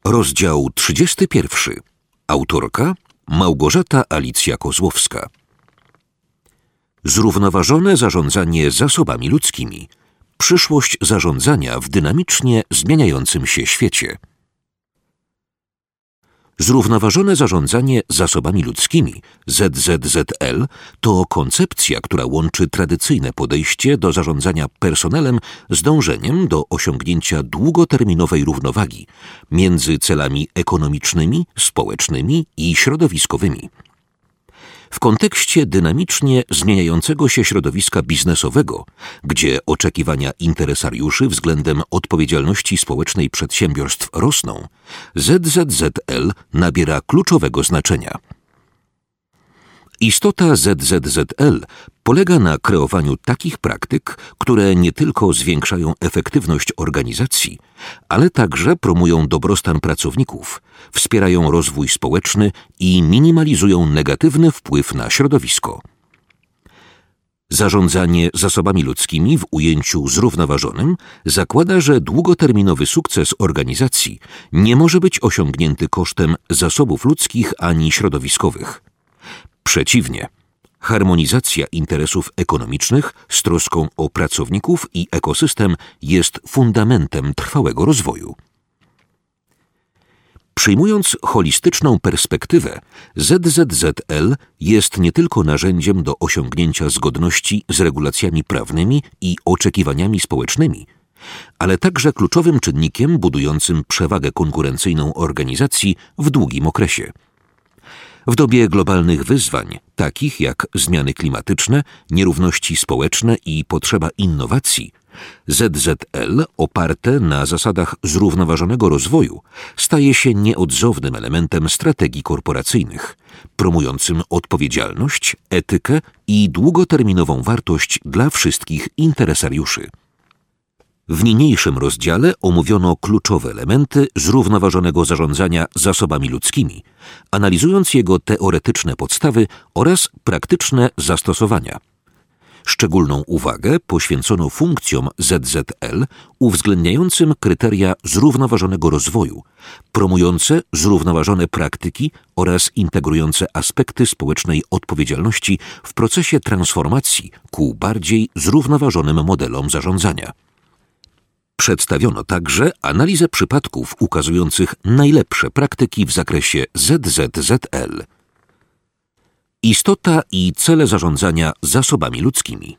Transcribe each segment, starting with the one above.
Rozdział 31. Autorka Małgorzata Alicja Kozłowska. Zrównoważone zarządzanie zasobami ludzkimi. Przyszłość zarządzania w dynamicznie zmieniającym się świecie. Zrównoważone zarządzanie zasobami ludzkimi, ZZZL, to koncepcja, która łączy tradycyjne podejście do zarządzania personelem z dążeniem do osiągnięcia długoterminowej równowagi między celami ekonomicznymi, społecznymi i środowiskowymi. W kontekście dynamicznie zmieniającego się środowiska biznesowego, gdzie oczekiwania interesariuszy względem odpowiedzialności społecznej przedsiębiorstw rosną, ZZZL nabiera kluczowego znaczenia. Istota ZZZL polega na kreowaniu takich praktyk, które nie tylko zwiększają efektywność organizacji, ale także promują dobrostan pracowników, wspierają rozwój społeczny i minimalizują negatywny wpływ na środowisko. Zarządzanie zasobami ludzkimi w ujęciu zrównoważonym zakłada, że długoterminowy sukces organizacji nie może być osiągnięty kosztem zasobów ludzkich ani środowiskowych. Przeciwnie, harmonizacja interesów ekonomicznych z troską o pracowników i ekosystem jest fundamentem trwałego rozwoju. Przyjmując holistyczną perspektywę, ZZZL jest nie tylko narzędziem do osiągnięcia zgodności z regulacjami prawnymi i oczekiwaniami społecznymi, ale także kluczowym czynnikiem budującym przewagę konkurencyjną organizacji w długim okresie. W dobie globalnych wyzwań, takich jak zmiany klimatyczne, nierówności społeczne i potrzeba innowacji, ZZL oparte na zasadach zrównoważonego rozwoju staje się nieodzownym elementem strategii korporacyjnych, promującym odpowiedzialność, etykę i długoterminową wartość dla wszystkich interesariuszy. W niniejszym rozdziale omówiono kluczowe elementy zrównoważonego zarządzania zasobami ludzkimi, analizując jego teoretyczne podstawy oraz praktyczne zastosowania. Szczególną uwagę poświęcono funkcjom ZZL uwzględniającym kryteria zrównoważonego rozwoju, promujące zrównoważone praktyki oraz integrujące aspekty społecznej odpowiedzialności w procesie transformacji ku bardziej zrównoważonym modelom zarządzania. Przedstawiono także analizę przypadków ukazujących najlepsze praktyki w zakresie ZZZL. Istota i cele zarządzania zasobami ludzkimi.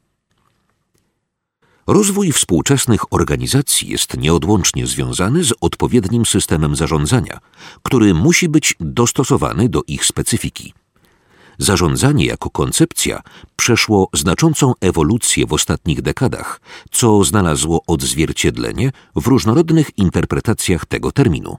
Rozwój współczesnych organizacji jest nieodłącznie związany z odpowiednim systemem zarządzania, który musi być dostosowany do ich specyfiki. Zarządzanie jako koncepcja przeszło znaczącą ewolucję w ostatnich dekadach, co znalazło odzwierciedlenie w różnorodnych interpretacjach tego terminu.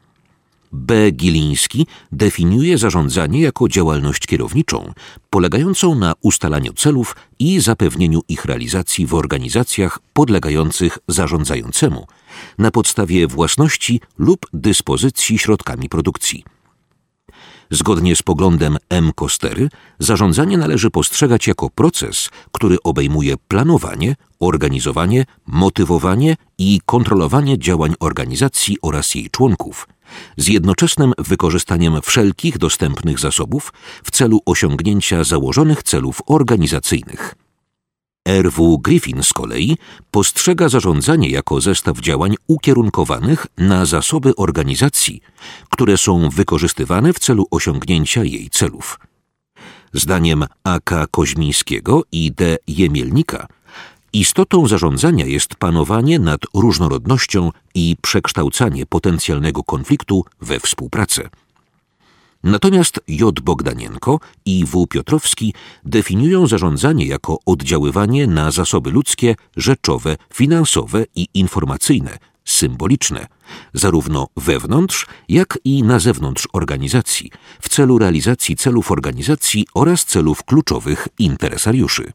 B. Giliński definiuje zarządzanie jako działalność kierowniczą, polegającą na ustalaniu celów i zapewnieniu ich realizacji w organizacjach podlegających zarządzającemu na podstawie własności lub dyspozycji środkami produkcji. Zgodnie z poglądem M. Kostery, zarządzanie należy postrzegać jako proces, który obejmuje planowanie, organizowanie, motywowanie i kontrolowanie działań organizacji oraz jej członków, z jednoczesnym wykorzystaniem wszelkich dostępnych zasobów w celu osiągnięcia założonych celów organizacyjnych. R.W. Griffin z kolei postrzega zarządzanie jako zestaw działań ukierunkowanych na zasoby organizacji, które są wykorzystywane w celu osiągnięcia jej celów. Zdaniem A.K. Koźmińskiego i D. Jemielnika istotą zarządzania jest panowanie nad różnorodnością i przekształcanie potencjalnego konfliktu we współpracę. Natomiast J. Bogdanienko i W. Piotrowski definiują zarządzanie jako oddziaływanie na zasoby ludzkie, rzeczowe, finansowe i informacyjne, symboliczne, zarówno wewnątrz, jak i na zewnątrz organizacji, w celu realizacji celów organizacji oraz celów kluczowych interesariuszy.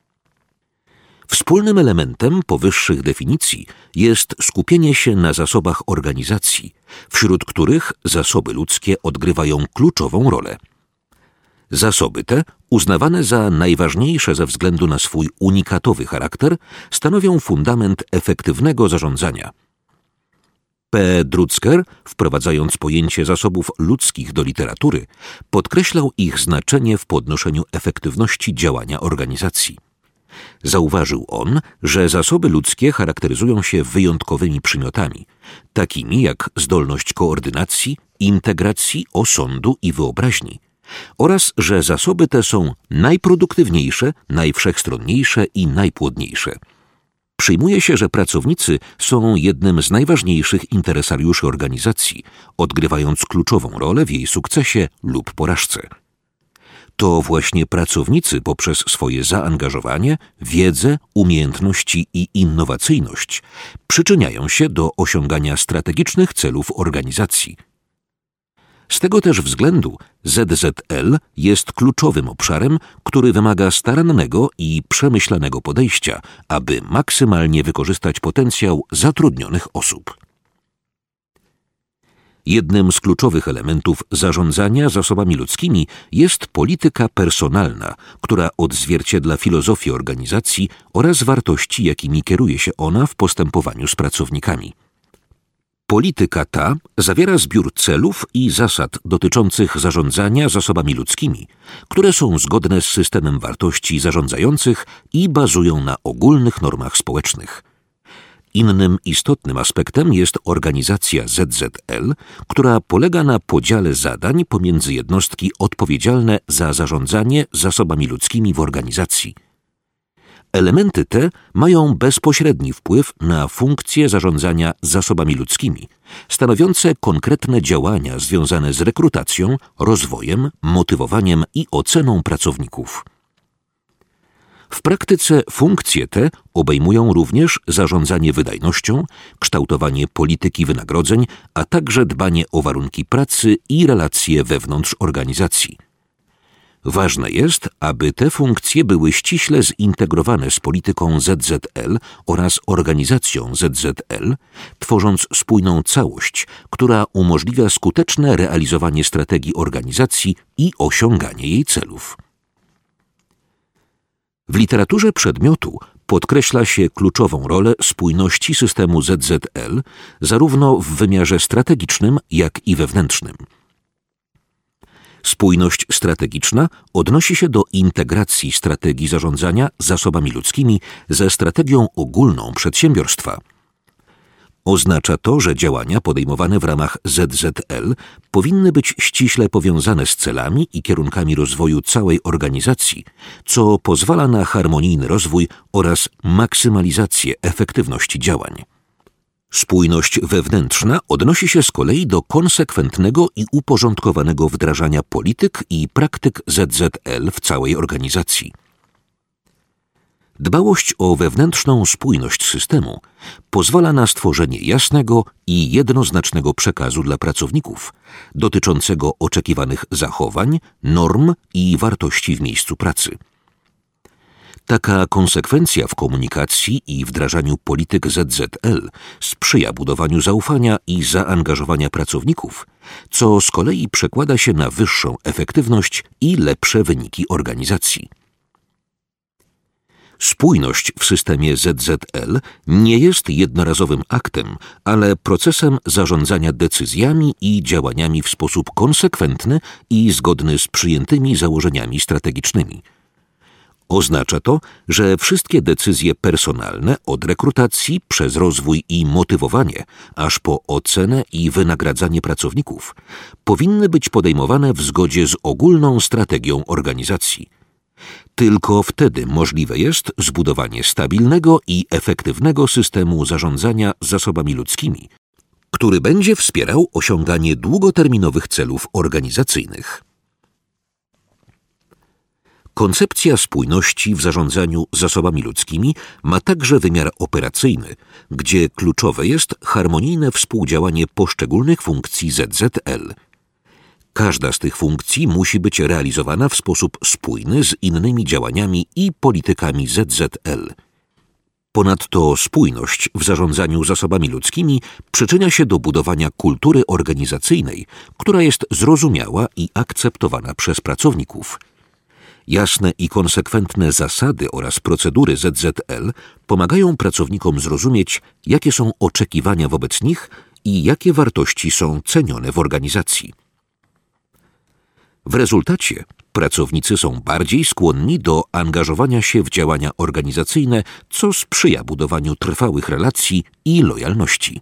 Wspólnym elementem powyższych definicji jest skupienie się na zasobach organizacji, wśród których zasoby ludzkie odgrywają kluczową rolę. Zasoby te, uznawane za najważniejsze ze względu na swój unikatowy charakter, stanowią fundament efektywnego zarządzania. P. Drucker, wprowadzając pojęcie zasobów ludzkich do literatury, podkreślał ich znaczenie w podnoszeniu efektywności działania organizacji. Zauważył on, że zasoby ludzkie charakteryzują się wyjątkowymi przymiotami, takimi jak zdolność koordynacji, integracji, osądu i wyobraźni, oraz że zasoby te są najproduktywniejsze, najwszechstronniejsze i najpłodniejsze. Przyjmuje się, że pracownicy są jednym z najważniejszych interesariuszy organizacji, odgrywając kluczową rolę w jej sukcesie lub porażce. To właśnie pracownicy poprzez swoje zaangażowanie, wiedzę, umiejętności i innowacyjność przyczyniają się do osiągania strategicznych celów organizacji. Z tego też względu ZZL jest kluczowym obszarem, który wymaga starannego i przemyślanego podejścia, aby maksymalnie wykorzystać potencjał zatrudnionych osób. Jednym z kluczowych elementów zarządzania zasobami ludzkimi jest polityka personalna, która odzwierciedla filozofię organizacji oraz wartości, jakimi kieruje się ona w postępowaniu z pracownikami. Polityka ta zawiera zbiór celów i zasad dotyczących zarządzania zasobami ludzkimi, które są zgodne z systemem wartości zarządzających i bazują na ogólnych normach społecznych. Innym istotnym aspektem jest organizacja ZZL, która polega na podziale zadań pomiędzy jednostki odpowiedzialne za zarządzanie zasobami ludzkimi w organizacji. Elementy te mają bezpośredni wpływ na funkcje zarządzania zasobami ludzkimi, stanowiące konkretne działania związane z rekrutacją, rozwojem, motywowaniem i oceną pracowników. W praktyce funkcje te obejmują również zarządzanie wydajnością, kształtowanie polityki wynagrodzeń, a także dbanie o warunki pracy i relacje wewnątrz organizacji. Ważne jest, aby te funkcje były ściśle zintegrowane z polityką ZZL oraz organizacją ZZL, tworząc spójną całość, która umożliwia skuteczne realizowanie strategii organizacji i osiąganie jej celów. W literaturze przedmiotu podkreśla się kluczową rolę spójności systemu ZZL zarówno w wymiarze strategicznym, jak i wewnętrznym. Spójność strategiczna odnosi się do integracji strategii zarządzania zasobami ludzkimi ze strategią ogólną przedsiębiorstwa. Oznacza to, że działania podejmowane w ramach ZZL powinny być ściśle powiązane z celami i kierunkami rozwoju całej organizacji, co pozwala na harmonijny rozwój oraz maksymalizację efektywności działań. Spójność wewnętrzna odnosi się z kolei do konsekwentnego i uporządkowanego wdrażania polityk i praktyk ZZL w całej organizacji. Dbałość o wewnętrzną spójność systemu pozwala na stworzenie jasnego i jednoznacznego przekazu dla pracowników dotyczącego oczekiwanych zachowań, norm i wartości w miejscu pracy. Taka konsekwencja w komunikacji i wdrażaniu polityk ZZL sprzyja budowaniu zaufania i zaangażowania pracowników, co z kolei przekłada się na wyższą efektywność i lepsze wyniki organizacji. Spójność w systemie ZZL nie jest jednorazowym aktem, ale procesem zarządzania decyzjami i działaniami w sposób konsekwentny i zgodny z przyjętymi założeniami strategicznymi. Oznacza to, że wszystkie decyzje personalne od rekrutacji przez rozwój i motywowanie, aż po ocenę i wynagradzanie pracowników, powinny być podejmowane w zgodzie z ogólną strategią organizacji. Tylko wtedy możliwe jest zbudowanie stabilnego i efektywnego systemu zarządzania zasobami ludzkimi, który będzie wspierał osiąganie długoterminowych celów organizacyjnych. Koncepcja spójności w zarządzaniu zasobami ludzkimi ma także wymiar operacyjny, gdzie kluczowe jest harmonijne współdziałanie poszczególnych funkcji ZZL. Każda z tych funkcji musi być realizowana w sposób spójny z innymi działaniami i politykami ZZL. Ponadto spójność w zarządzaniu zasobami ludzkimi przyczynia się do budowania kultury organizacyjnej, która jest zrozumiała i akceptowana przez pracowników. Jasne i konsekwentne zasady oraz procedury ZZL pomagają pracownikom zrozumieć, jakie są oczekiwania wobec nich i jakie wartości są cenione w organizacji. W rezultacie pracownicy są bardziej skłonni do angażowania się w działania organizacyjne, co sprzyja budowaniu trwałych relacji i lojalności.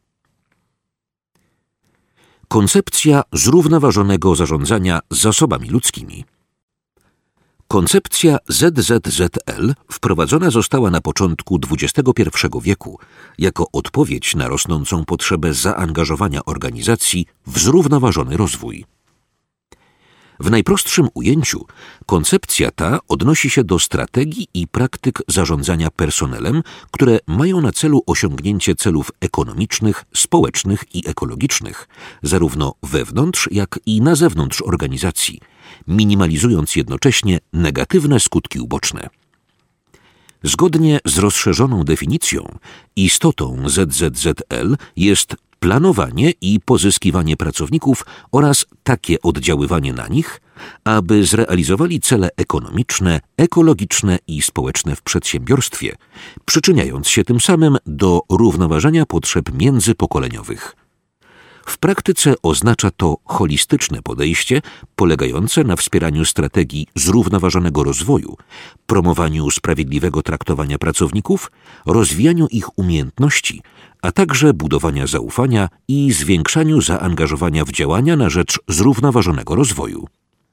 Koncepcja zrównoważonego zarządzania zasobami ludzkimi. Koncepcja ZZZL wprowadzona została na początku XXI wieku jako odpowiedź na rosnącą potrzebę zaangażowania organizacji w zrównoważony rozwój. W najprostszym ujęciu koncepcja ta odnosi się do strategii i praktyk zarządzania personelem, które mają na celu osiągnięcie celów ekonomicznych, społecznych i ekologicznych, zarówno wewnątrz, jak i na zewnątrz organizacji, minimalizując jednocześnie negatywne skutki uboczne. Zgodnie z rozszerzoną definicją, istotą ZZZL jest planowanie i pozyskiwanie pracowników oraz takie oddziaływanie na nich, aby zrealizowali cele ekonomiczne, ekologiczne i społeczne w przedsiębiorstwie, przyczyniając się tym samym do równoważenia potrzeb międzypokoleniowych. W praktyce oznacza to holistyczne podejście polegające na wspieraniu strategii zrównoważonego rozwoju, promowaniu sprawiedliwego traktowania pracowników, rozwijaniu ich umiejętności, a także budowania zaufania i zwiększaniu zaangażowania w działania na rzecz zrównoważonego rozwoju.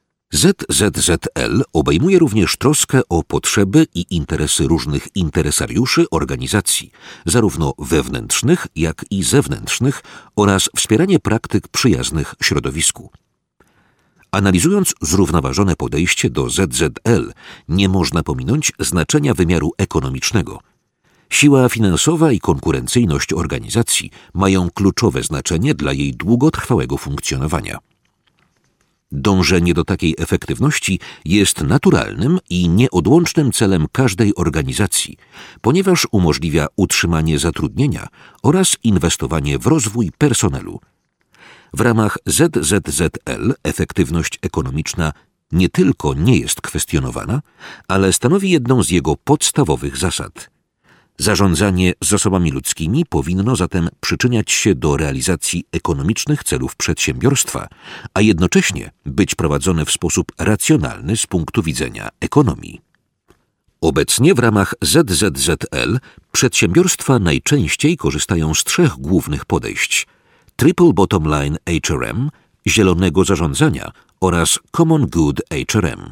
ZZZL obejmuje również troskę o potrzeby i interesy różnych interesariuszy organizacji, zarówno wewnętrznych, jak i zewnętrznych, oraz wspieranie praktyk przyjaznych środowisku. Analizując zrównoważone podejście do ZZL, nie można pominąć znaczenia wymiaru ekonomicznego. Siła finansowa i konkurencyjność organizacji mają kluczowe znaczenie dla jej długotrwałego funkcjonowania. Dążenie do takiej efektywności jest naturalnym i nieodłącznym celem każdej organizacji, ponieważ umożliwia utrzymanie zatrudnienia oraz inwestowanie w rozwój personelu. W ramach ZZZL efektywność ekonomiczna nie tylko nie jest kwestionowana, ale stanowi jedną z jego podstawowych zasad. Zarządzanie zasobami ludzkimi powinno zatem przyczyniać się do realizacji ekonomicznych celów przedsiębiorstwa, a jednocześnie być prowadzone w sposób racjonalny z punktu widzenia ekonomii. Obecnie w ramach ZZZL przedsiębiorstwa najczęściej korzystają z trzech głównych podejść: Triple Bottom Line HRM, zielonego zarządzania oraz Common Good HRM.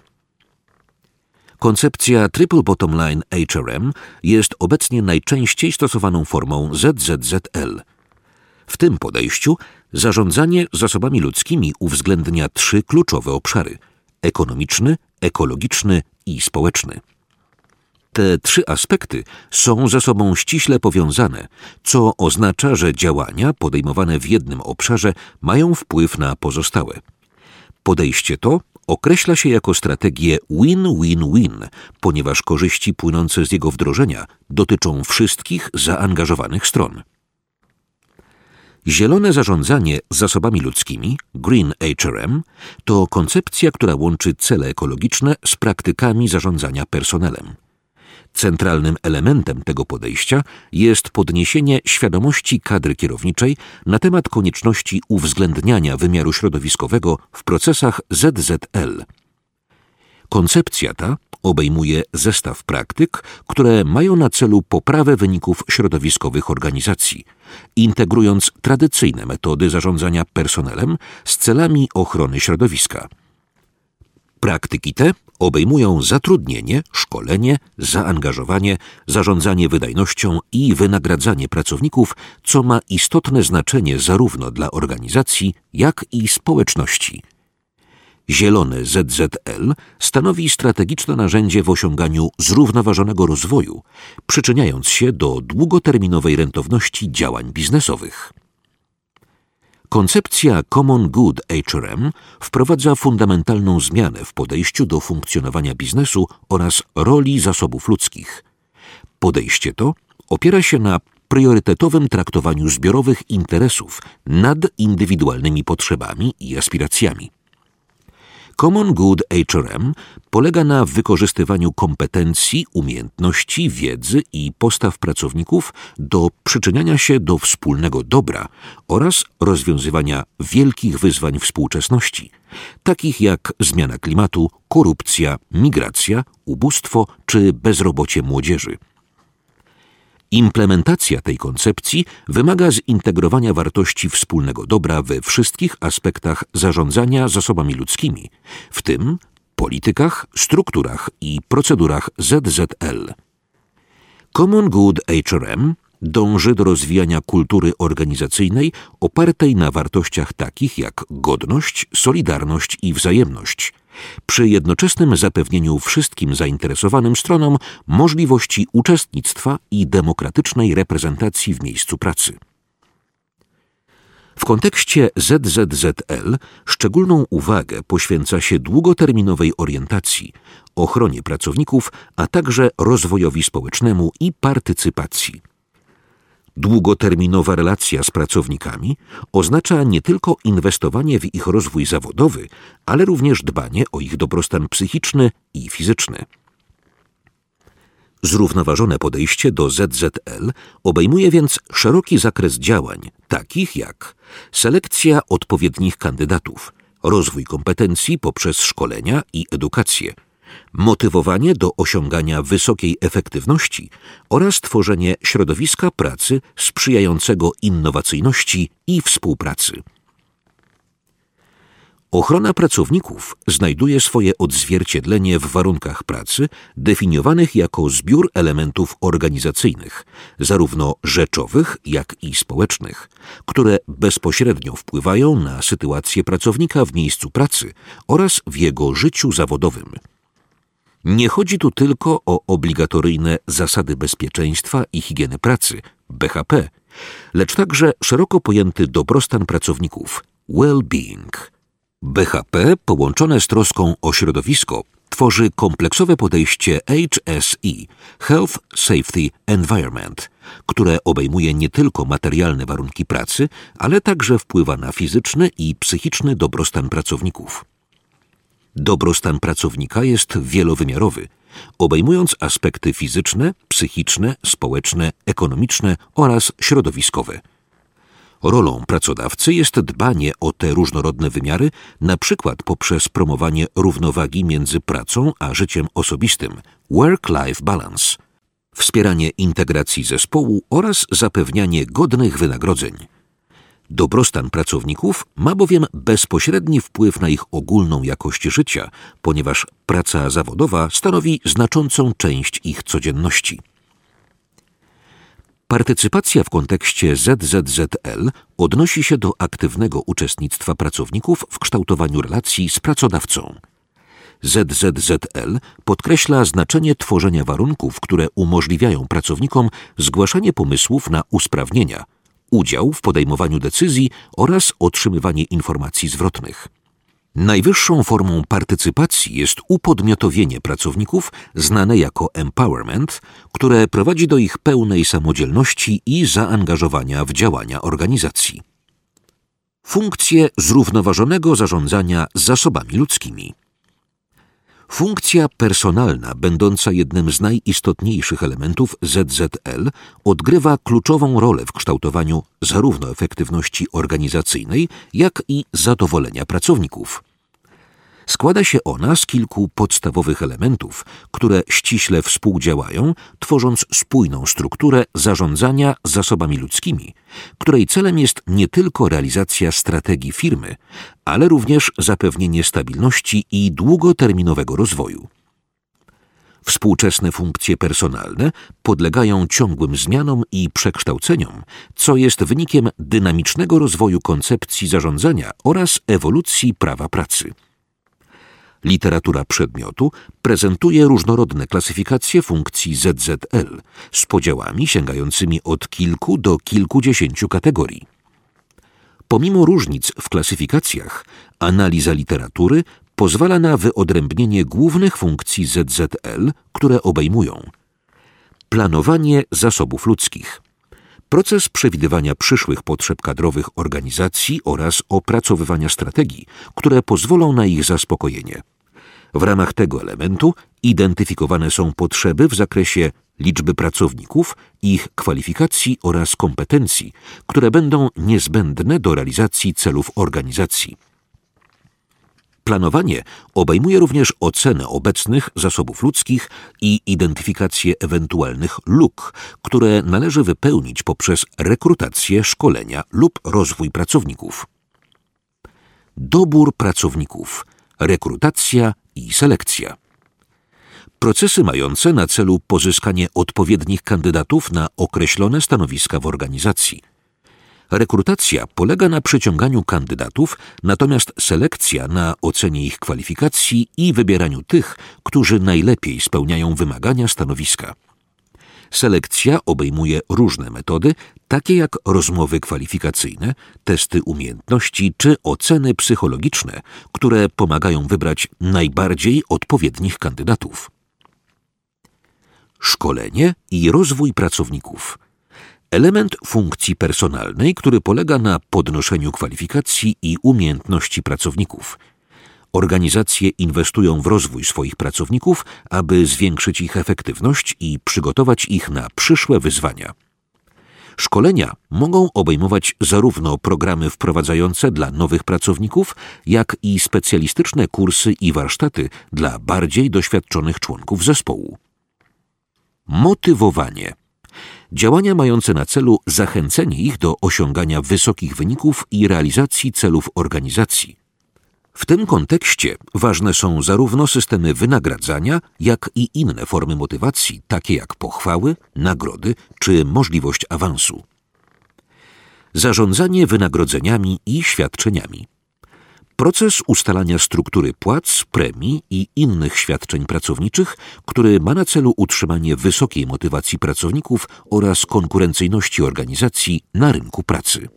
Koncepcja Triple Bottom Line HRM jest obecnie najczęściej stosowaną formą ZZZL. W tym podejściu zarządzanie zasobami ludzkimi uwzględnia trzy kluczowe obszary: ekonomiczny, ekologiczny i społeczny. Te trzy aspekty są ze sobą ściśle powiązane, co oznacza, że działania podejmowane w jednym obszarze mają wpływ na pozostałe. Podejście to określa się jako strategię win-win-win, ponieważ korzyści płynące z jego wdrożenia dotyczą wszystkich zaangażowanych stron. Zielone zarządzanie zasobami ludzkimi, Green HRM, to koncepcja, która łączy cele ekologiczne z praktykami zarządzania personelem. Centralnym elementem tego podejścia jest podniesienie świadomości kadry kierowniczej na temat konieczności uwzględniania wymiaru środowiskowego w procesach ZZL. Koncepcja ta obejmuje zestaw praktyk, które mają na celu poprawę wyników środowiskowych organizacji, integrując tradycyjne metody zarządzania personelem z celami ochrony środowiska. Praktyki te obejmują zatrudnienie, szkolenie, zaangażowanie, zarządzanie wydajnością i wynagradzanie pracowników, co ma istotne znaczenie zarówno dla organizacji, jak i społeczności. Zielone ZZL stanowi strategiczne narzędzie w osiąganiu zrównoważonego rozwoju, przyczyniając się do długoterminowej rentowności działań biznesowych. Koncepcja Common Good HRM wprowadza fundamentalną zmianę w podejściu do funkcjonowania biznesu oraz roli zasobów ludzkich. Podejście to opiera się na priorytetowym traktowaniu zbiorowych interesów nad indywidualnymi potrzebami i aspiracjami. Common Good HRM polega na wykorzystywaniu kompetencji, umiejętności, wiedzy i postaw pracowników do przyczyniania się do wspólnego dobra oraz rozwiązywania wielkich wyzwań współczesności, takich jak zmiana klimatu, korupcja, migracja, ubóstwo czy bezrobocie młodzieży. Implementacja tej koncepcji wymaga zintegrowania wartości wspólnego dobra we wszystkich aspektach zarządzania zasobami ludzkimi, w tym politykach, strukturach i procedurach ZZL. Common Good HRM dąży do rozwijania kultury organizacyjnej opartej na wartościach takich jak godność, solidarność i wzajemność, przy jednoczesnym zapewnieniu wszystkim zainteresowanym stronom możliwości uczestnictwa i demokratycznej reprezentacji w miejscu pracy. W kontekście ZZZL szczególną uwagę poświęca się długoterminowej orientacji, ochronie pracowników, a także rozwojowi społecznemu i partycypacji. Długoterminowa relacja z pracownikami oznacza nie tylko inwestowanie w ich rozwój zawodowy, ale również dbanie o ich dobrostan psychiczny i fizyczny. Zrównoważone podejście do ZZL obejmuje więc szeroki zakres działań, takich jak selekcja odpowiednich kandydatów, rozwój kompetencji poprzez szkolenia i edukację, motywowanie do osiągania wysokiej efektywności oraz tworzenie środowiska pracy sprzyjającego innowacyjności i współpracy. Ochrona pracowników znajduje swoje odzwierciedlenie w warunkach pracy definiowanych jako zbiór elementów organizacyjnych, zarówno rzeczowych, jak i społecznych, które bezpośrednio wpływają na sytuację pracownika w miejscu pracy oraz w jego życiu zawodowym. Nie chodzi tu tylko o obligatoryjne zasady bezpieczeństwa i higieny pracy, BHP, lecz także szeroko pojęty dobrostan pracowników, well-being. BHP połączone z troską o środowisko tworzy kompleksowe podejście HSE – Health, Safety, Environment, które obejmuje nie tylko materialne warunki pracy, ale także wpływa na fizyczny i psychiczny dobrostan pracowników. Dobrostan pracownika jest wielowymiarowy, obejmując aspekty fizyczne, psychiczne, społeczne, ekonomiczne oraz środowiskowe. Rolą pracodawcy jest dbanie o te różnorodne wymiary, na przykład poprzez promowanie równowagi między pracą a życiem osobistym, work-life balance, wspieranie integracji zespołu oraz zapewnianie godnych wynagrodzeń. Dobrostan pracowników ma bowiem bezpośredni wpływ na ich ogólną jakość życia, ponieważ praca zawodowa stanowi znaczącą część ich codzienności. Partycypacja w kontekście ZZZL odnosi się do aktywnego uczestnictwa pracowników w kształtowaniu relacji z pracodawcą. ZZZL podkreśla znaczenie tworzenia warunków, które umożliwiają pracownikom zgłaszanie pomysłów na usprawnienia, udział w podejmowaniu decyzji oraz otrzymywanie informacji zwrotnych. Najwyższą formą partycypacji jest upodmiotowienie pracowników, znane jako empowerment, które prowadzi do ich pełnej samodzielności i zaangażowania w działania organizacji. Funkcje zrównoważonego zarządzania zasobami ludzkimi. Funkcja personalna, będąca jednym z najistotniejszych elementów ZZL, odgrywa kluczową rolę w kształtowaniu zarówno efektywności organizacyjnej, jak i zadowolenia pracowników. Składa się ona z kilku podstawowych elementów, które ściśle współdziałają, tworząc spójną strukturę zarządzania zasobami ludzkimi, której celem jest nie tylko realizacja strategii firmy, ale również zapewnienie stabilności i długoterminowego rozwoju. Współczesne funkcje personalne podlegają ciągłym zmianom i przekształceniom, co jest wynikiem dynamicznego rozwoju koncepcji zarządzania oraz ewolucji prawa pracy. Literatura przedmiotu prezentuje różnorodne klasyfikacje funkcji ZZL z podziałami sięgającymi od kilku do kilkudziesięciu kategorii. Pomimo różnic w klasyfikacjach, analiza literatury pozwala na wyodrębnienie głównych funkcji ZZL, które obejmują planowanie zasobów ludzkich, proces przewidywania przyszłych potrzeb kadrowych organizacji oraz opracowywania strategii, które pozwolą na ich zaspokojenie. W ramach tego elementu identyfikowane są potrzeby w zakresie liczby pracowników, ich kwalifikacji oraz kompetencji, które będą niezbędne do realizacji celów organizacji. Planowanie obejmuje również ocenę obecnych zasobów ludzkich i identyfikację ewentualnych luk, które należy wypełnić poprzez rekrutację, szkolenia lub rozwój pracowników. Dobór pracowników, rekrutacja i selekcja. Procesy mające na celu pozyskanie odpowiednich kandydatów na określone stanowiska w organizacji. Rekrutacja polega na przyciąganiu kandydatów, natomiast selekcja na ocenie ich kwalifikacji i wybieraniu tych, którzy najlepiej spełniają wymagania stanowiska. Selekcja obejmuje różne metody, takie jak rozmowy kwalifikacyjne, testy umiejętności czy oceny psychologiczne, które pomagają wybrać najbardziej odpowiednich kandydatów. Szkolenie i rozwój pracowników. Element funkcji personalnej, który polega na podnoszeniu kwalifikacji i umiejętności pracowników. Organizacje inwestują w rozwój swoich pracowników, aby zwiększyć ich efektywność i przygotować ich na przyszłe wyzwania. Szkolenia mogą obejmować zarówno programy wprowadzające dla nowych pracowników, jak i specjalistyczne kursy i warsztaty dla bardziej doświadczonych członków zespołu. Motywowanie. Działania mające na celu zachęcenie ich do osiągania wysokich wyników i realizacji celów organizacji. W tym kontekście ważne są zarówno systemy wynagradzania, jak i inne formy motywacji, takie jak pochwały, nagrody czy możliwość awansu. Zarządzanie wynagrodzeniami i świadczeniami. Proces ustalania struktury płac, premii i innych świadczeń pracowniczych, który ma na celu utrzymanie wysokiej motywacji pracowników oraz konkurencyjności organizacji na rynku pracy.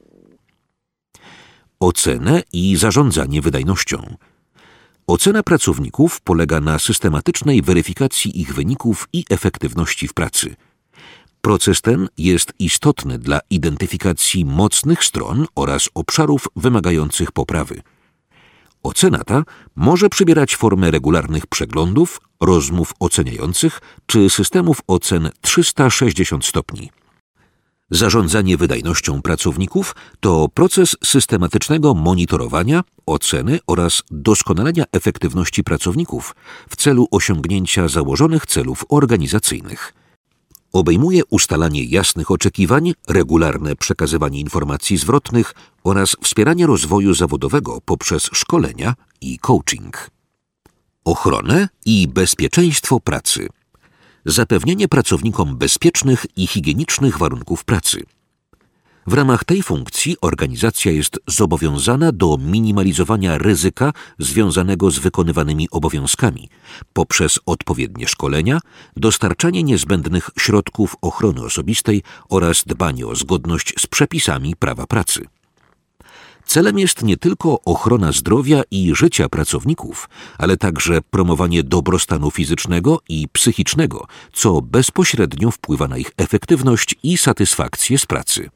Ocenę i zarządzanie wydajnością. Ocena pracowników polega na systematycznej weryfikacji ich wyników i efektywności w pracy. Proces ten jest istotny dla identyfikacji mocnych stron oraz obszarów wymagających poprawy. Ocena ta może przybierać formę regularnych przeglądów, rozmów oceniających czy systemów ocen 360 stopni. Zarządzanie wydajnością pracowników to proces systematycznego monitorowania, oceny oraz doskonalenia efektywności pracowników w celu osiągnięcia założonych celów organizacyjnych. Obejmuje ustalanie jasnych oczekiwań, regularne przekazywanie informacji zwrotnych oraz wspieranie rozwoju zawodowego poprzez szkolenia i coaching. Ochronę i bezpieczeństwo pracy. Zapewnienie pracownikom bezpiecznych i higienicznych warunków pracy. W ramach tej funkcji organizacja jest zobowiązana do minimalizowania ryzyka związanego z wykonywanymi obowiązkami poprzez odpowiednie szkolenia, dostarczanie niezbędnych środków ochrony osobistej oraz dbanie o zgodność z przepisami prawa pracy. Celem jest nie tylko ochrona zdrowia i życia pracowników, ale także promowanie dobrostanu fizycznego i psychicznego, co bezpośrednio wpływa na ich efektywność i satysfakcję z pracy.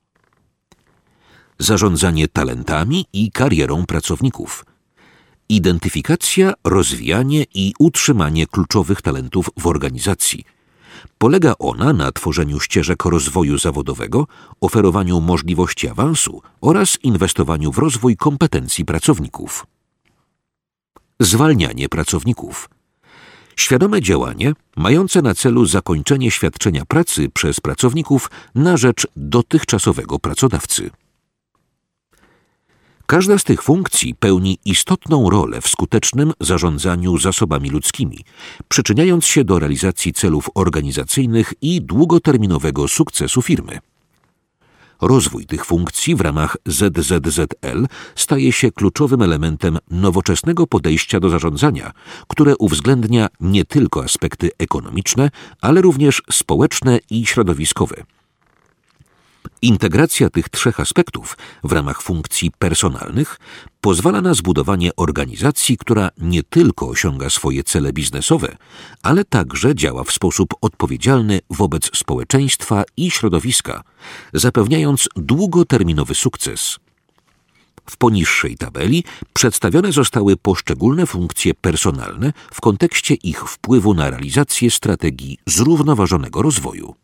Zarządzanie talentami i karierą pracowników. Identyfikacja, rozwijanie i utrzymanie kluczowych talentów w organizacji. Polega ona na tworzeniu ścieżek rozwoju zawodowego, oferowaniu możliwości awansu oraz inwestowaniu w rozwój kompetencji pracowników. Zwalnianie pracowników. Świadome działanie mające na celu zakończenie świadczenia pracy przez pracowników na rzecz dotychczasowego pracodawcy. Każda z tych funkcji pełni istotną rolę w skutecznym zarządzaniu zasobami ludzkimi, przyczyniając się do realizacji celów organizacyjnych i długoterminowego sukcesu firmy. Rozwój tych funkcji w ramach ZZZL staje się kluczowym elementem nowoczesnego podejścia do zarządzania, które uwzględnia nie tylko aspekty ekonomiczne, ale również społeczne i środowiskowe. Integracja tych trzech aspektów w ramach funkcji personalnych pozwala na zbudowanie organizacji, która nie tylko osiąga swoje cele biznesowe, ale także działa w sposób odpowiedzialny wobec społeczeństwa i środowiska, zapewniając długoterminowy sukces. W poniższej tabeli przedstawione zostały poszczególne funkcje personalne w kontekście ich wpływu na realizację strategii zrównoważonego rozwoju.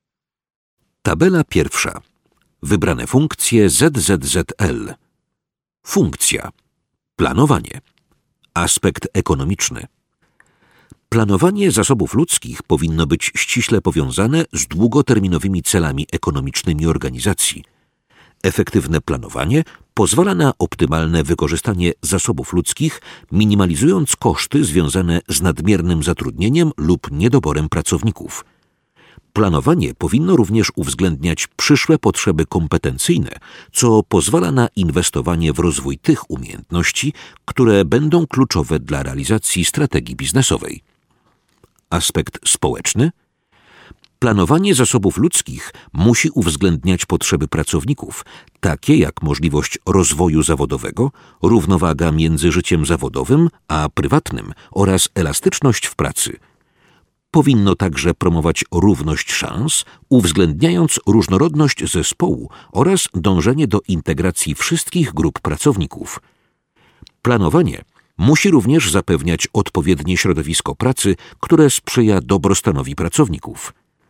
Tabela pierwsza. Wybrane funkcje ZZZL. Funkcja. Planowanie. Aspekt ekonomiczny. Planowanie zasobów ludzkich powinno być ściśle powiązane z długoterminowymi celami ekonomicznymi organizacji. Efektywne planowanie pozwala na optymalne wykorzystanie zasobów ludzkich, minimalizując koszty związane z nadmiernym zatrudnieniem lub niedoborem pracowników. Planowanie powinno również uwzględniać przyszłe potrzeby kompetencyjne, co pozwala na inwestowanie w rozwój tych umiejętności, które będą kluczowe dla realizacji strategii biznesowej. Aspekt społeczny. Planowanie zasobów ludzkich musi uwzględniać potrzeby pracowników, takie jak możliwość rozwoju zawodowego, równowaga między życiem zawodowym a prywatnym oraz elastyczność w pracy. Powinno także promować równość szans, uwzględniając różnorodność zespołu oraz dążenie do integracji wszystkich grup pracowników. Planowanie musi również zapewniać odpowiednie środowisko pracy, które sprzyja dobrostanowi pracowników.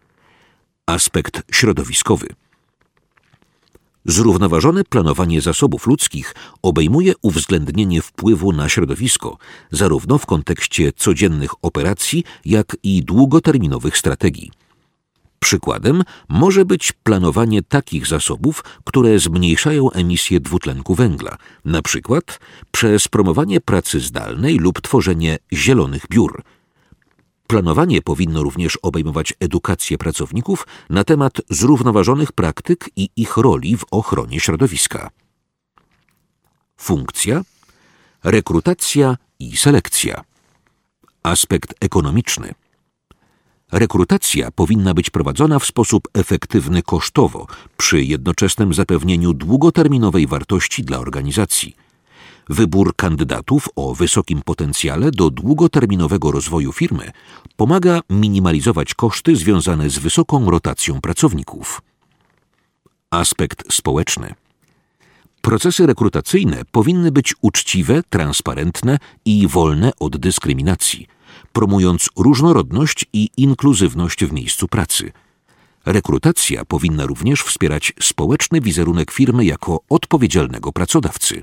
Aspekt środowiskowy. Zrównoważone planowanie zasobów ludzkich obejmuje uwzględnienie wpływu na środowisko, zarówno w kontekście codziennych operacji, jak i długoterminowych strategii. Przykładem może być planowanie takich zasobów, które zmniejszają emisję dwutlenku węgla, na przykład przez promowanie pracy zdalnej lub tworzenie zielonych biur. Planowanie powinno również obejmować edukację pracowników na temat zrównoważonych praktyk i ich roli w ochronie środowiska. Funkcja, rekrutacja i selekcja. Aspekt ekonomiczny. Rekrutacja powinna być prowadzona w sposób efektywny kosztowo, przy jednoczesnym zapewnieniu długoterminowej wartości dla organizacji. Wybór kandydatów o wysokim potencjale do długoterminowego rozwoju firmy pomaga minimalizować koszty związane z wysoką rotacją pracowników. Aspekt społeczny. Procesy rekrutacyjne powinny być uczciwe, transparentne i wolne od dyskryminacji, promując różnorodność i inkluzywność w miejscu pracy. Rekrutacja powinna również wspierać społeczny wizerunek firmy jako odpowiedzialnego pracodawcy.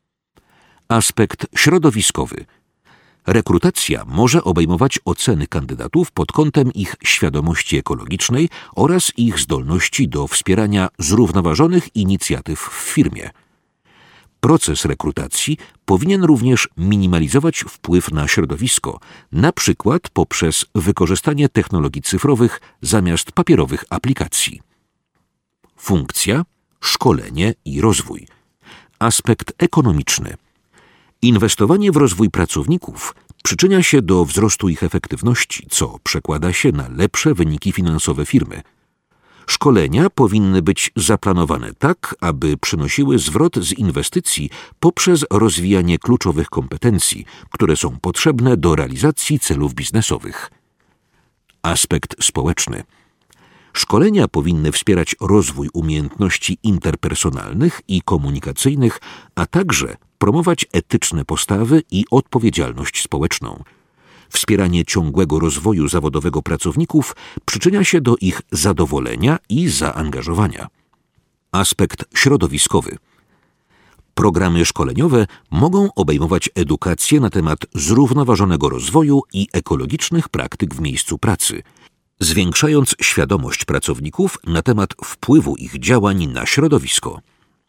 Aspekt środowiskowy. Rekrutacja może obejmować oceny kandydatów pod kątem ich świadomości ekologicznej oraz ich zdolności do wspierania zrównoważonych inicjatyw w firmie. Proces rekrutacji powinien również minimalizować wpływ na środowisko, na przykład poprzez wykorzystanie technologii cyfrowych zamiast papierowych aplikacji. Funkcja, szkolenie i rozwój. Aspekt ekonomiczny. Inwestowanie w rozwój pracowników przyczynia się do wzrostu ich efektywności, co przekłada się na lepsze wyniki finansowe firmy. Szkolenia powinny być zaplanowane tak, aby przynosiły zwrot z inwestycji poprzez rozwijanie kluczowych kompetencji, które są potrzebne do realizacji celów biznesowych. Aspekt społeczny. Szkolenia powinny wspierać rozwój umiejętności interpersonalnych i komunikacyjnych, a także promować etyczne postawy i odpowiedzialność społeczną. Wspieranie ciągłego rozwoju zawodowego pracowników przyczynia się do ich zadowolenia i zaangażowania. Aspekt środowiskowy. Programy szkoleniowe mogą obejmować edukację na temat zrównoważonego rozwoju i ekologicznych praktyk w miejscu pracy, zwiększając świadomość pracowników na temat wpływu ich działań na środowisko.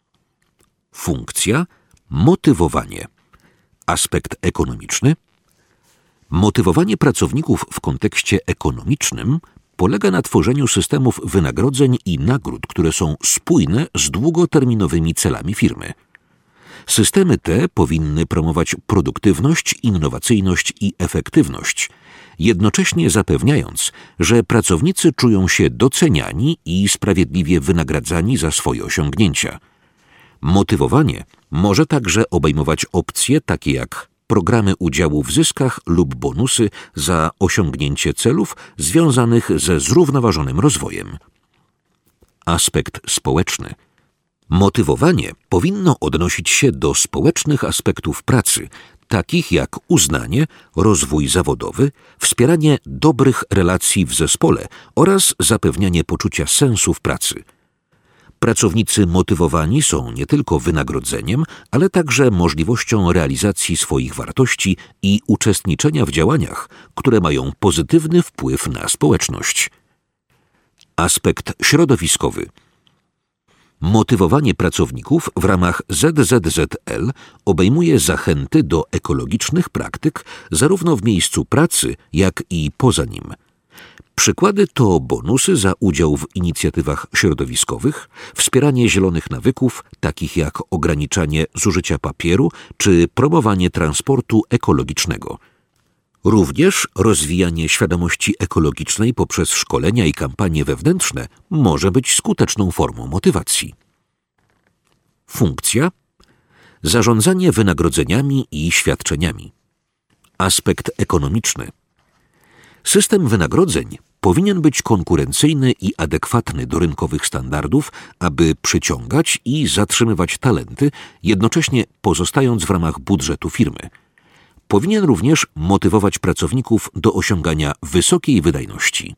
Funkcja, motywowanie. Aspekt ekonomiczny. Motywowanie pracowników w kontekście ekonomicznym polega na tworzeniu systemów wynagrodzeń i nagród, które są spójne z długoterminowymi celami firmy. Systemy te powinny promować produktywność, innowacyjność i efektywność, jednocześnie zapewniając, że pracownicy czują się doceniani i sprawiedliwie wynagradzani za swoje osiągnięcia. Motywowanie może także obejmować opcje takie jak programy udziału w zyskach lub bonusy za osiągnięcie celów związanych ze zrównoważonym rozwojem. Aspekt społeczny. Motywowanie powinno odnosić się do społecznych aspektów pracy, takich jak uznanie, rozwój zawodowy, wspieranie dobrych relacji w zespole oraz zapewnianie poczucia sensu w pracy. Pracownicy motywowani są nie tylko wynagrodzeniem, ale także możliwością realizacji swoich wartości i uczestniczenia w działaniach, które mają pozytywny wpływ na społeczność. Aspekt środowiskowy. Motywowanie pracowników w ramach ZZZL obejmuje zachęty do ekologicznych praktyk zarówno w miejscu pracy, jak i poza nim. Przykłady to bonusy za udział w inicjatywach środowiskowych, wspieranie zielonych nawyków, takich jak ograniczanie zużycia papieru czy promowanie transportu ekologicznego. Również rozwijanie świadomości ekologicznej poprzez szkolenia i kampanie wewnętrzne może być skuteczną formą motywacji. Funkcja: zarządzanie wynagrodzeniami i świadczeniami. Aspekt ekonomiczny. System wynagrodzeń powinien być konkurencyjny i adekwatny do rynkowych standardów, aby przyciągać i zatrzymywać talenty, jednocześnie pozostając w ramach budżetu firmy. Powinien również motywować pracowników do osiągania wysokiej wydajności.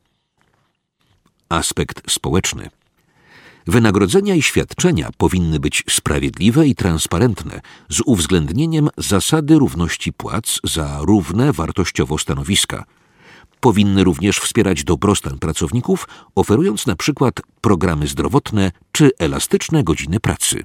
Aspekt społeczny. Wynagrodzenia i świadczenia powinny być sprawiedliwe i transparentne, z uwzględnieniem zasady równości płac za równe wartościowo stanowiska. Powinny również wspierać dobrostan pracowników, oferując na przykład programy zdrowotne czy elastyczne godziny pracy.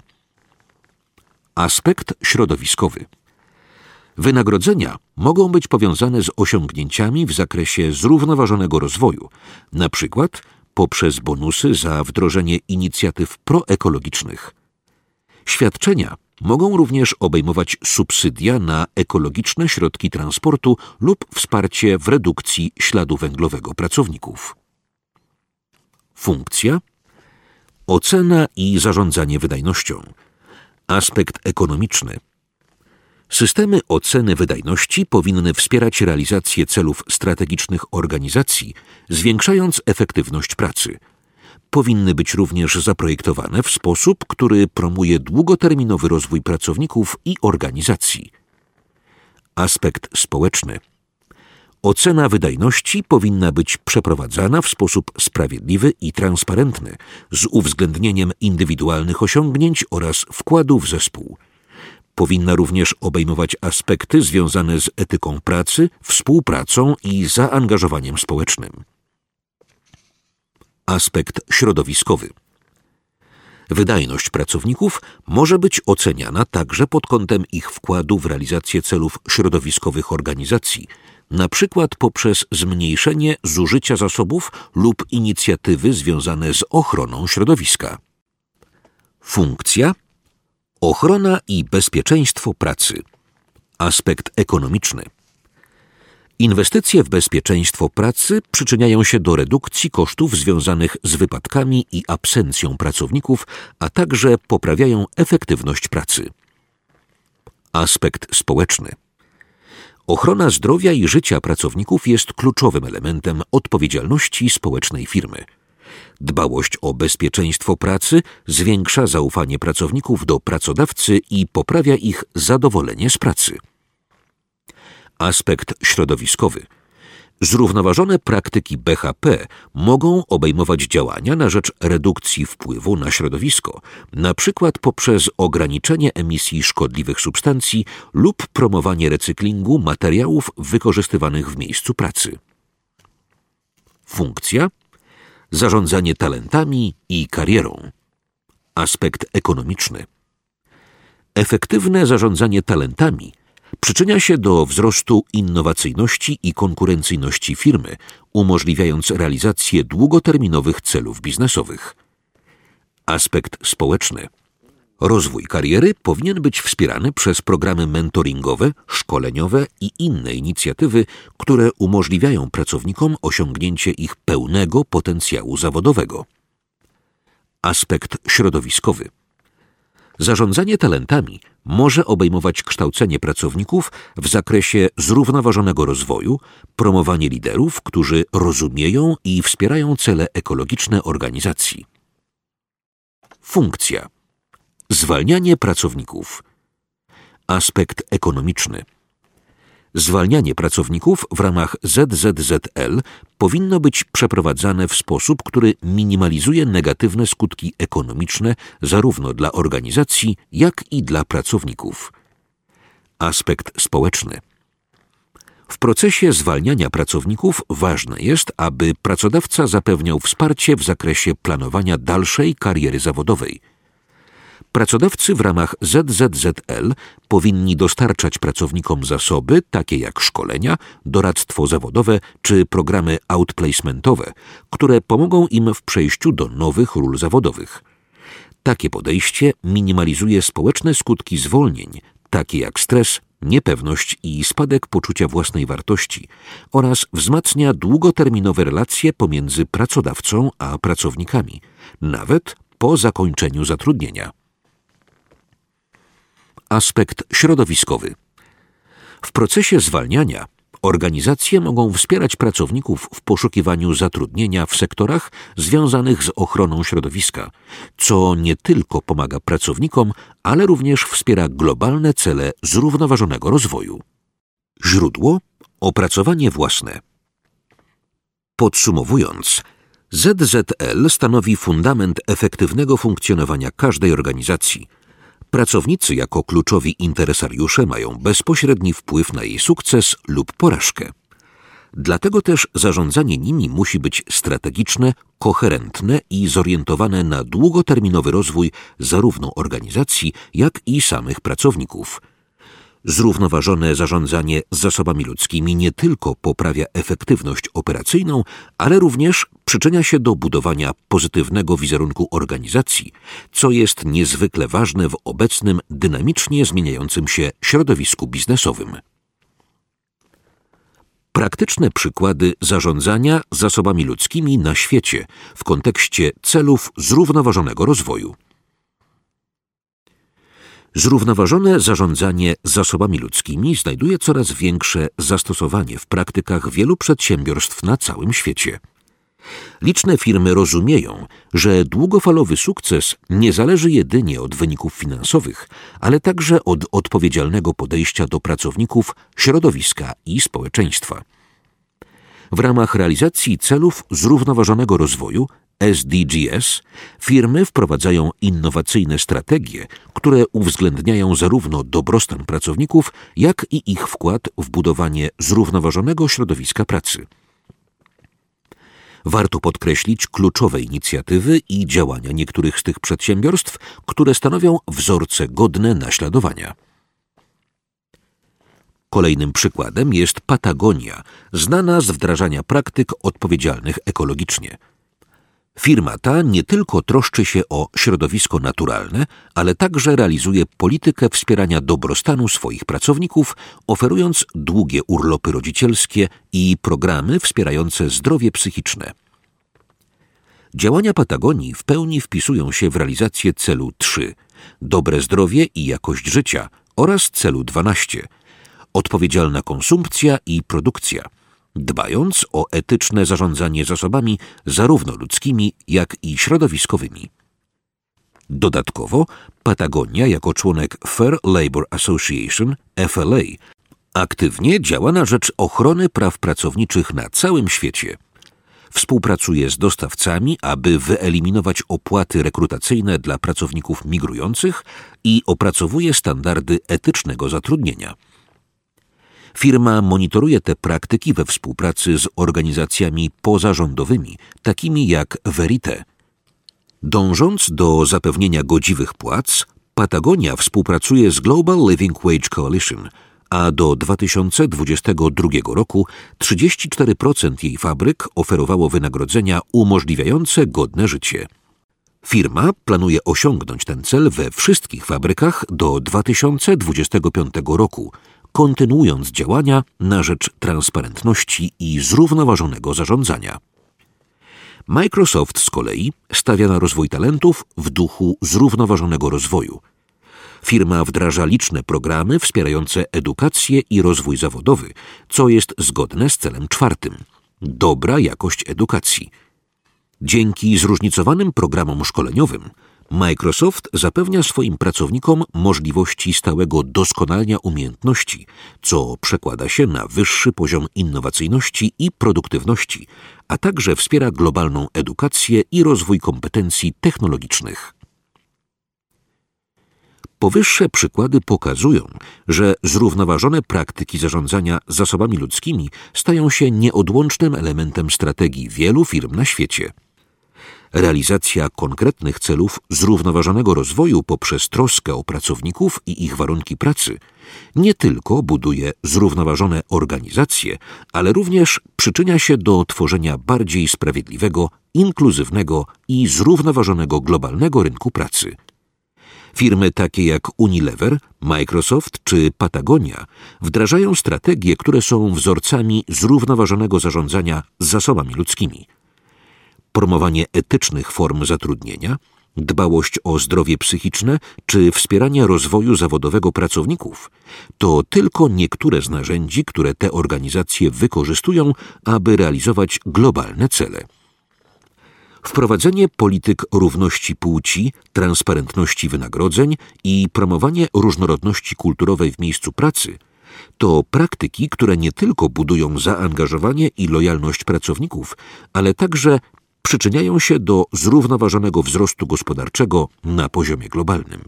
Aspekt środowiskowy. Wynagrodzenia mogą być powiązane z osiągnięciami w zakresie zrównoważonego rozwoju, na przykład poprzez bonusy za wdrożenie inicjatyw proekologicznych. Świadczenia mogą również obejmować subsydia na ekologiczne środki transportu lub wsparcie w redukcji śladu węglowego pracowników. Funkcja: ocena i zarządzanie wydajnością. Aspekt ekonomiczny. Systemy oceny wydajności powinny wspierać realizację celów strategicznych organizacji, zwiększając efektywność pracy. Powinny być również zaprojektowane w sposób, który promuje długoterminowy rozwój pracowników i organizacji. Aspekt społeczny. Ocena wydajności powinna być przeprowadzana w sposób sprawiedliwy i transparentny, z uwzględnieniem indywidualnych osiągnięć oraz wkładu w zespół. Powinna również obejmować aspekty związane z etyką pracy, współpracą i zaangażowaniem społecznym. Aspekt środowiskowy. Wydajność pracowników może być oceniana także pod kątem ich wkładu w realizację celów środowiskowych organizacji, na przykład poprzez zmniejszenie zużycia zasobów lub inicjatywy związane z ochroną środowiska. Funkcja: ochrona i bezpieczeństwo pracy. Aspekt ekonomiczny. Inwestycje w bezpieczeństwo pracy przyczyniają się do redukcji kosztów związanych z wypadkami i absencją pracowników, a także poprawiają efektywność pracy. Aspekt społeczny. Ochrona zdrowia i życia pracowników jest kluczowym elementem odpowiedzialności społecznej firmy. Dbałość o bezpieczeństwo pracy zwiększa zaufanie pracowników do pracodawcy i poprawia ich zadowolenie z pracy. Aspekt środowiskowy. Zrównoważone praktyki BHP mogą obejmować działania na rzecz redukcji wpływu na środowisko, na przykład poprzez ograniczenie emisji szkodliwych substancji lub promowanie recyklingu materiałów wykorzystywanych w miejscu pracy. Funkcja: zarządzanie talentami i karierą. Aspekt ekonomiczny. Efektywne zarządzanie talentami przyczynia się do wzrostu innowacyjności i konkurencyjności firmy, umożliwiając realizację długoterminowych celów biznesowych. Aspekt społeczny. Rozwój kariery powinien być wspierany przez programy mentoringowe, szkoleniowe i inne inicjatywy, które umożliwiają pracownikom osiągnięcie ich pełnego potencjału zawodowego. Aspekt środowiskowy. Zarządzanie talentami może obejmować kształcenie pracowników w zakresie zrównoważonego rozwoju, promowanie liderów, którzy rozumieją i wspierają cele ekologiczne organizacji. Funkcja. Zwalnianie pracowników. Aspekt ekonomiczny. Zwalnianie pracowników w ramach ZZZL powinno być przeprowadzane w sposób, który minimalizuje negatywne skutki ekonomiczne zarówno dla organizacji, jak i dla pracowników. Aspekt społeczny. W procesie zwalniania pracowników ważne jest, aby pracodawca zapewniał wsparcie w zakresie planowania dalszej kariery zawodowej. Pracodawcy w ramach ZZZL powinni dostarczać pracownikom zasoby takie jak szkolenia, doradztwo zawodowe czy programy outplacementowe, które pomogą im w przejściu do nowych ról zawodowych. Takie podejście minimalizuje społeczne skutki zwolnień, takie jak stres, niepewność i spadek poczucia własnej wartości oraz wzmacnia długoterminowe relacje pomiędzy pracodawcą a pracownikami, nawet po zakończeniu zatrudnienia. Aspekt środowiskowy. W procesie zwalniania organizacje mogą wspierać pracowników w poszukiwaniu zatrudnienia w sektorach związanych z ochroną środowiska, co nie tylko pomaga pracownikom, ale również wspiera globalne cele zrównoważonego rozwoju. Źródło: opracowanie własne. Podsumowując, ZZL stanowi fundament efektywnego funkcjonowania każdej organizacji. Pracownicy jako kluczowi interesariusze mają bezpośredni wpływ na jej sukces lub porażkę. Dlatego też zarządzanie nimi musi być strategiczne, koherentne i zorientowane na długoterminowy rozwój zarówno organizacji, jak i samych pracowników. Zrównoważone zarządzanie zasobami ludzkimi nie tylko poprawia efektywność operacyjną, ale również przyczynia się do budowania pozytywnego wizerunku organizacji, co jest niezwykle ważne w obecnym, dynamicznie zmieniającym się środowisku biznesowym. Praktyczne przykłady zarządzania zasobami ludzkimi na świecie w kontekście celów zrównoważonego rozwoju. Zrównoważone zarządzanie zasobami ludzkimi znajduje coraz większe zastosowanie w praktykach wielu przedsiębiorstw na całym świecie. Liczne firmy rozumieją, że długofalowy sukces nie zależy jedynie od wyników finansowych, ale także od odpowiedzialnego podejścia do pracowników, środowiska i społeczeństwa. W ramach realizacji celów zrównoważonego rozwoju SDGs firmy wprowadzają innowacyjne strategie, które uwzględniają zarówno dobrostan pracowników, jak i ich wkład w budowanie zrównoważonego środowiska pracy. Warto podkreślić kluczowe inicjatywy i działania niektórych z tych przedsiębiorstw, które stanowią wzorce godne naśladowania. Kolejnym przykładem jest Patagonia, znana z wdrażania praktyk odpowiedzialnych ekologicznie. Firma ta nie tylko troszczy się o środowisko naturalne, ale także realizuje politykę wspierania dobrostanu swoich pracowników, oferując długie urlopy rodzicielskie i programy wspierające zdrowie psychiczne. Działania Patagonii w pełni wpisują się w realizację celu 3 – dobre zdrowie i jakość życia oraz celu 12 – odpowiedzialna konsumpcja i produkcja, dbając o etyczne zarządzanie zasobami zarówno ludzkimi, jak i środowiskowymi. Dodatkowo Patagonia jako członek Fair Labor Association (FLA) aktywnie działa na rzecz ochrony praw pracowniczych na całym świecie. Współpracuje z dostawcami, aby wyeliminować opłaty rekrutacyjne dla pracowników migrujących i opracowuje standardy etycznego zatrudnienia. Firma monitoruje te praktyki we współpracy z organizacjami pozarządowymi, takimi jak Verite. Dążąc do zapewnienia godziwych płac, Patagonia współpracuje z Global Living Wage Coalition, a do 2022 roku 34% jej fabryk oferowało wynagrodzenia umożliwiające godne życie. Firma planuje osiągnąć ten cel we wszystkich fabrykach do 2025 roku, kontynuując działania na rzecz transparentności i zrównoważonego zarządzania. Microsoft z kolei stawia na rozwój talentów w duchu zrównoważonego rozwoju. Firma wdraża liczne programy wspierające edukację i rozwój zawodowy, co jest zgodne z celem czwartym – dobra jakość edukacji. Dzięki zróżnicowanym programom szkoleniowym Microsoft zapewnia swoim pracownikom możliwości stałego doskonalenia umiejętności, co przekłada się na wyższy poziom innowacyjności i produktywności, a także wspiera globalną edukację i rozwój kompetencji technologicznych. Powyższe przykłady pokazują, że zrównoważone praktyki zarządzania zasobami ludzkimi stają się nieodłącznym elementem strategii wielu firm na świecie. Realizacja konkretnych celów zrównoważonego rozwoju poprzez troskę o pracowników i ich warunki pracy nie tylko buduje zrównoważone organizacje, ale również przyczynia się do tworzenia bardziej sprawiedliwego, inkluzywnego i zrównoważonego globalnego rynku pracy. Firmy takie jak Unilever, Microsoft czy Patagonia wdrażają strategie, które są wzorcami zrównoważonego zarządzania zasobami ludzkimi. Promowanie etycznych form zatrudnienia, dbałość o zdrowie psychiczne czy wspieranie rozwoju zawodowego pracowników to tylko niektóre z narzędzi, które te organizacje wykorzystują, aby realizować globalne cele. Wprowadzenie polityk równości płci, transparentności wynagrodzeń i promowanie różnorodności kulturowej w miejscu pracy to praktyki, które nie tylko budują zaangażowanie i lojalność pracowników, ale także przyczyniają się do zrównoważonego wzrostu gospodarczego na poziomie globalnym.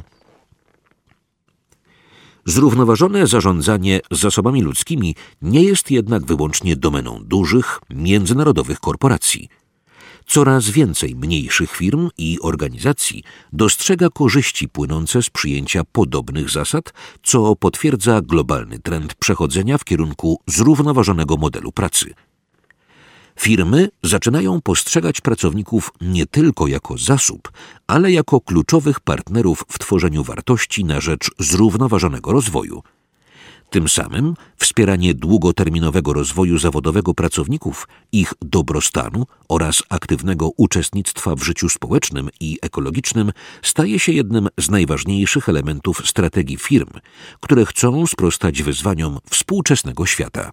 Zrównoważone zarządzanie zasobami ludzkimi nie jest jednak wyłącznie domeną dużych, międzynarodowych korporacji. Coraz więcej mniejszych firm i organizacji dostrzega korzyści płynące z przyjęcia podobnych zasad, co potwierdza globalny trend przechodzenia w kierunku zrównoważonego modelu pracy. Firmy zaczynają postrzegać pracowników nie tylko jako zasób, ale jako kluczowych partnerów w tworzeniu wartości na rzecz zrównoważonego rozwoju. Tym samym wspieranie długoterminowego rozwoju zawodowego pracowników, ich dobrostanu oraz aktywnego uczestnictwa w życiu społecznym i ekologicznym staje się jednym z najważniejszych elementów strategii firm, które chcą sprostać wyzwaniom współczesnego świata.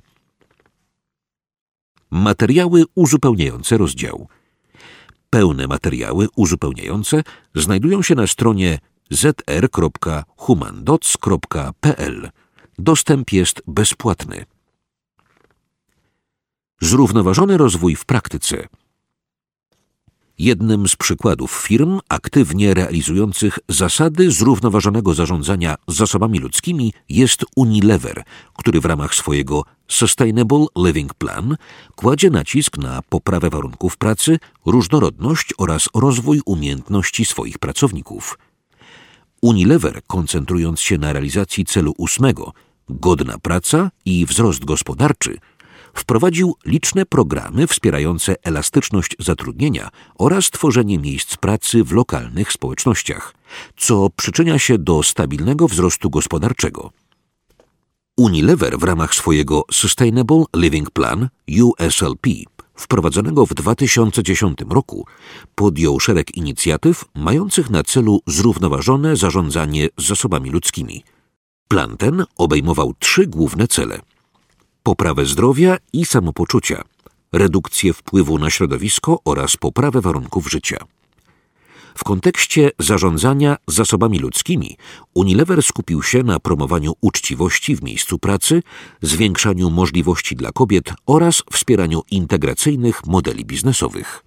Materiały uzupełniające rozdział. Pełne materiały uzupełniające znajdują się na stronie zr.humandots.pl. Dostęp jest bezpłatny. Zrównoważony rozwój w praktyce. Jednym z przykładów firm aktywnie realizujących zasady zrównoważonego zarządzania zasobami ludzkimi jest Unilever, który w ramach swojego Sustainable Living Plan kładzie nacisk na poprawę warunków pracy, różnorodność oraz rozwój umiejętności swoich pracowników. Unilever, koncentrując się na realizacji celu 8, godna praca i wzrost gospodarczy, wprowadził liczne programy wspierające elastyczność zatrudnienia oraz tworzenie miejsc pracy w lokalnych społecznościach, co przyczynia się do stabilnego wzrostu gospodarczego. Unilever w ramach swojego Sustainable Living Plan USLP, wprowadzonego w 2010 roku, podjął szereg inicjatyw mających na celu zrównoważone zarządzanie zasobami ludzkimi. Plan ten obejmował 3 główne cele: poprawę zdrowia i samopoczucia, redukcję wpływu na środowisko oraz poprawę warunków życia. W kontekście zarządzania zasobami ludzkimi Unilever skupił się na promowaniu uczciwości w miejscu pracy, zwiększaniu możliwości dla kobiet oraz wspieraniu integracyjnych modeli biznesowych.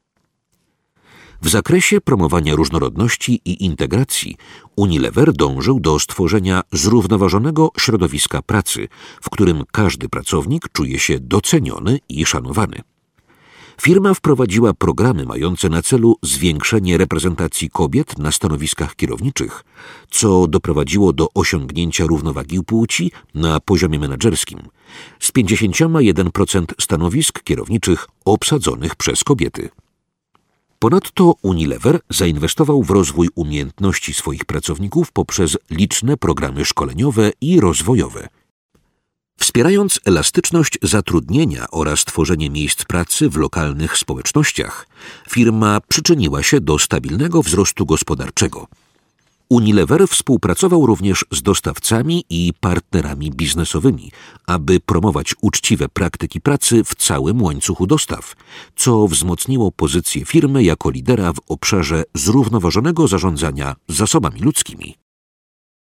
W zakresie promowania różnorodności i integracji Unilever dążył do stworzenia zrównoważonego środowiska pracy, w którym każdy pracownik czuje się doceniony i szanowany. Firma wprowadziła programy mające na celu zwiększenie reprezentacji kobiet na stanowiskach kierowniczych, co doprowadziło do osiągnięcia równowagi płci na poziomie menedżerskim, z 51% stanowisk kierowniczych obsadzonych przez kobiety. Ponadto Unilever zainwestował w rozwój umiejętności swoich pracowników poprzez liczne programy szkoleniowe i rozwojowe. Wspierając elastyczność zatrudnienia oraz tworzenie miejsc pracy w lokalnych społecznościach, firma przyczyniła się do stabilnego wzrostu gospodarczego. Unilever współpracował również z dostawcami i partnerami biznesowymi, aby promować uczciwe praktyki pracy w całym łańcuchu dostaw, co wzmocniło pozycję firmy jako lidera w obszarze zrównoważonego zarządzania zasobami ludzkimi.